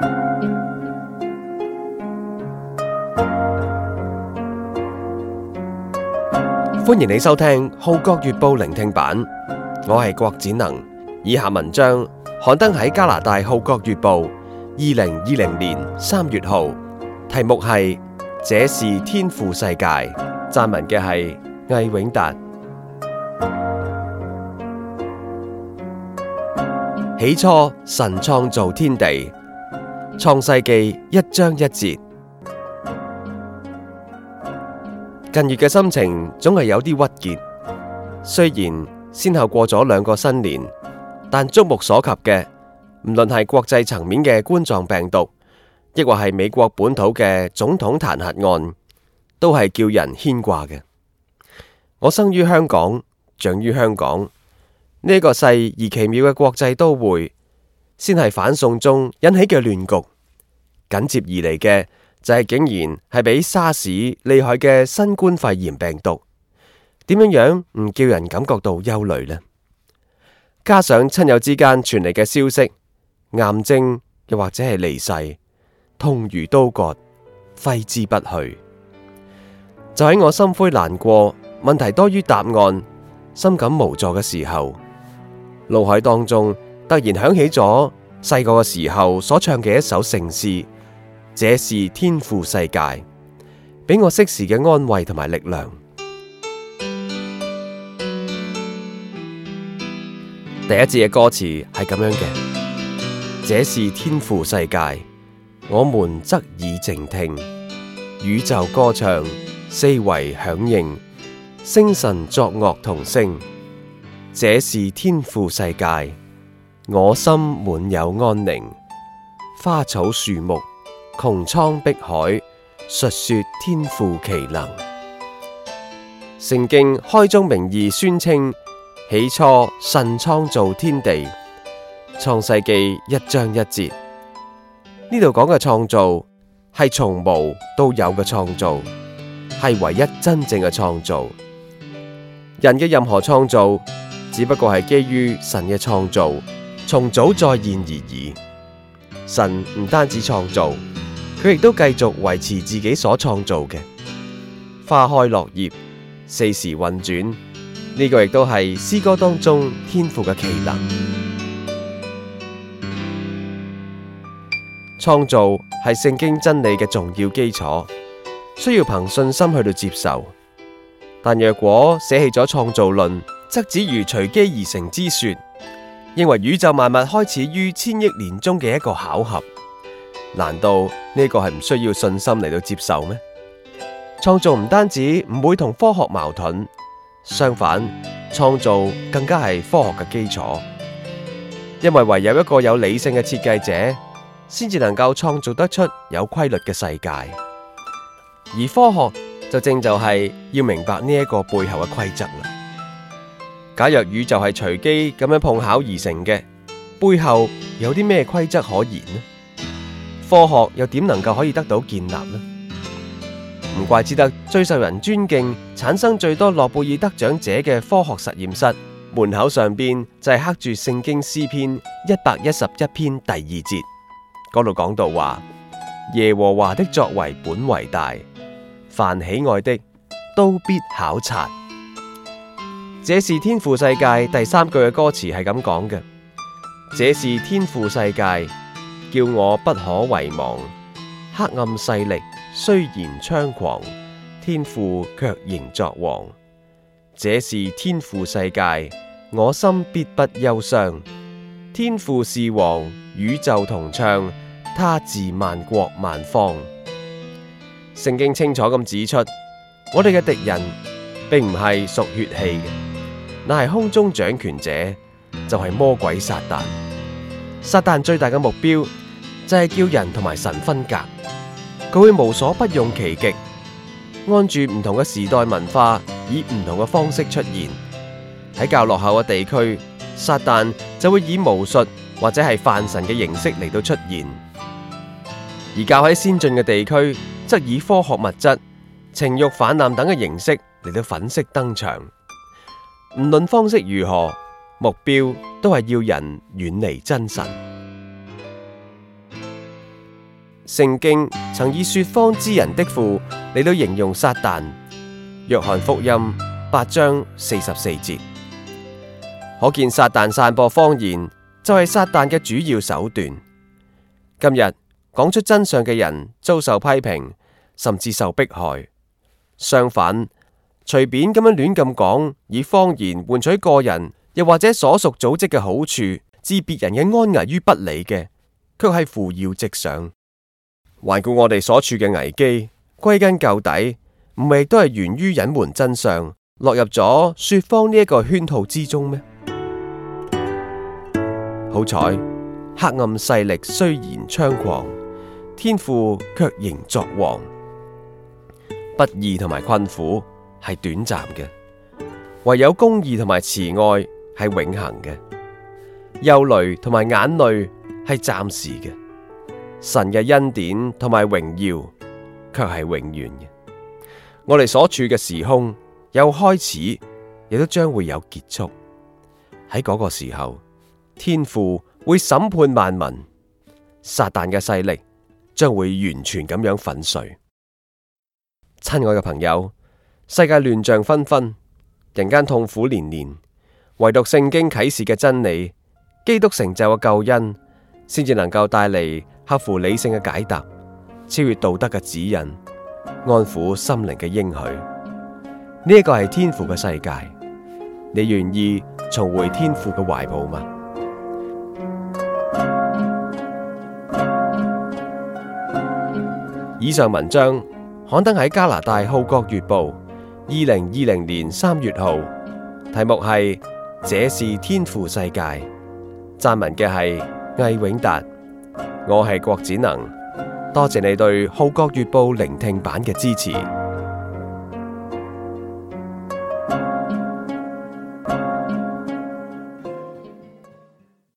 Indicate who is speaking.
Speaker 1: 歡迎你收聽《號角月報》聆聽版，我係郭展能。以下文章刊登喺加拿大《號角月報》2020年3月號，題目係《這是天父世界》，撰文嘅係魏永達。起初，神創造天地，創世記1章1節。近月嘅心情總係有啲鬱結，雖然先後過咗2個新年，但觸目所及嘅，唔論係國際層面嘅冠狀病毒，亦或係美國本土嘅總統彈劾案，都係叫人牽掛嘅。我生於香港，長於香港，呢個細而奇妙嘅國際都會，先係反送中引起嘅亂局，緊接而嚟嘅就係竟然係比沙士厲害嘅新冠肺炎病毒，點樣唔叫人感覺到憂慮呢？加上親友之間傳嚟嘅消息，癌症又或者係離世，痛如刀割，揮之不去。就喺我心灰難過、問題多於答案、深感無助嘅時候，腦海當中突然響起咗細個嘅時候所唱嘅一首聖詩，這是天父世界，俾我適時嘅安慰同埋力量。第一節嘅歌詞係咁樣嘅：這是天父世界，我們側耳靜聽，宇宙歌唱，四圍響應，星辰作樂同聲。這是天父世界，我心滿有安寧，花草樹木，穹蒼碧海，述說天父奇能。聖經開宗明義宣稱，起初神創造天地，創世記1章1節。呢度講嘅創造係從無到有嘅創造，係唯一真正嘅創造。人嘅任何創造只不過係基於神嘅創造，從早再現而已。神唔單止創造，佢亦都繼續維持自己所創造嘅，花開落葉，四時運轉。呢個亦都係詩歌當中天父嘅奇能。創造係聖經真理嘅重要基礎，需要憑信心去到接受。但若果捨棄咗創造論，則只如隨機而成之說，認為宇宙萬物開始於千億年中嘅一個巧合，難道呢個係唔需要信心嚟到接受咩？創造唔單止唔會同科學矛盾，相反，創造更加係科學嘅基礎，因為唯有一個有理性嘅設計者，先至能夠創造得出有規律嘅世界。而科學就正就係要明白呢一個背後嘅規則啦。假若宇宙係隨機咁樣碰巧而成嘅，背後有啲咩規則可言呢？科學又點能夠可以得到建立呢？唔怪之得最受人尊敬、產生最多諾貝爾得獎者嘅科學實驗室門口上邊就係刻住聖經詩篇111篇第2節，嗰度講到話：耶和華的作為本為大，凡喜愛的都必考察。這是天父世界第3句嘅歌詞係咁講嘅：這是天父世界，叫我不可遺忘。黑暗勢力雖然猖狂，天父卻仍作王。這是天父世界，我心必不憂傷。天父是王，宇宙同唱，他治萬國萬方。聖經清楚咁指出，我哋嘅敵人並唔係屬血氣嘅，乃係空中掌權者，就係魔鬼撒旦。撒旦最大嘅目標就係叫人同埋神分隔。佢會無所不用其極，按住唔同嘅時代文化，以唔同嘅方式出現。喺較落後嘅地區，撒旦就會以巫術或者係泛神嘅形式嚟到出現；而較喺先進嘅地區，則以科學物質、情慾泛濫等嘅形式嚟到粉飾登場。唔論方式如何，目標都係要人遠離真神。 聖經曾以說謊之人的父嚟到形容撒旦。約翰福音8章44節，可見撒旦散播謊言就係撒旦嘅主要手段。今日講出真相嘅人遭受批評，甚至受迫害。相反，隨便咁樣亂咁講，以謊言換取個人又或者所屬組織嘅好處，置別人嘅安危於不理嘅，卻係扶搖直上。環顧我哋所處嘅危機，歸根究底，唔係亦都係源於隱瞞真相，落入咗說謊呢一個圈套之中咩？好彩，黑暗勢力雖然猖狂，天父卻仍作王。不義同埋困苦係短暫嘅，唯有公義同埋慈愛係永恆嘅。憂慮同埋眼淚係暫時嘅，神嘅恩典同埋榮耀卻係永遠嘅。我哋所處嘅時空有開始，亦都將會有結束。喺嗰個時候，天父會審判萬民，撒旦嘅勢力將會完全咁樣粉碎。親愛嘅朋友，世界亂象紛紛，人間痛苦連連，唯獨聖經啟示嘅真理，基督成就嘅救恩，先至能夠帶嚟合乎理性嘅解答，超越道德嘅指引，安撫心靈嘅應許。呢一個係天父嘅世界，你願意重回天父嘅懷抱嗎？以上文章刊登喺加拿大《號角月報》2020年3月號，題目係《這是天父世界》，撰文嘅係魏永達。我係郭展能，多謝你對《號角月報》聆聽版嘅支持。